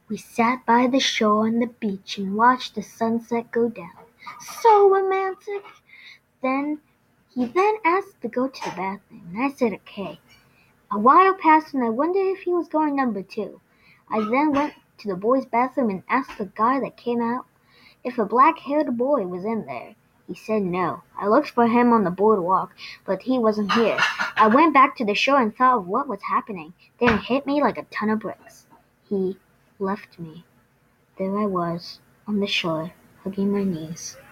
We sat by the shore on the beach and watched the sunset go down. So romantic! He then asked to go to the bathroom, and I said okay. A while passed and I wondered if he was going number two. I then went to the boys' bathroom and asked the guy that came out if a black-haired boy was in there. He said no. I looked for him on the boardwalk, but he wasn't here. I went back to the shore and thought of what was happening. Then it hit me like a ton of bricks. He left me. There I was, on the shore, hugging my knees.